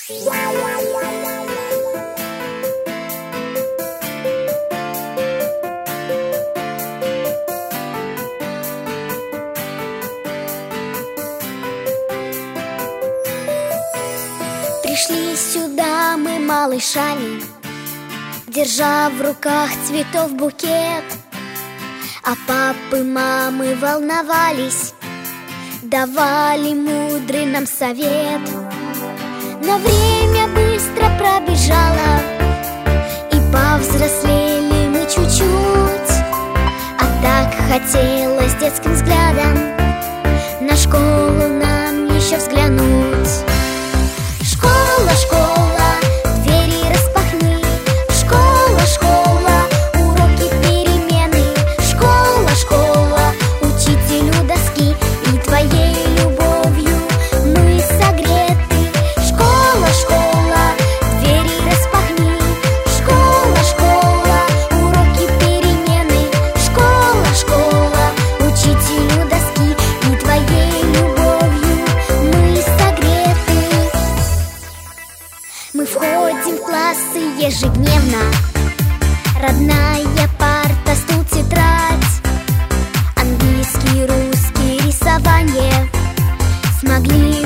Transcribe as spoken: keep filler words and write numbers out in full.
Пришли сюда мы малышами, держа в руках цветов букет. А папы, мамы волновались, давали мудрый нам совет. Но время быстро пробежало, и повзрослели мы чуть-чуть. А так хотелось детским взглядом на школу нам еще взглянуть. Школа, школа, двери распахни. Школа, школа, уроки, перемены. Школа, школа, учителю доски, и твоей любовью мы согреты. Школа, школа, двери распахни. Школа, школа, уроки, перемены. Школа, школа, учителю доски, и твоей любовью мы согреты. Мы входим в классы ежедневно. Родная парта, стул, тетрадь. Английский, русский, рисование. Смогли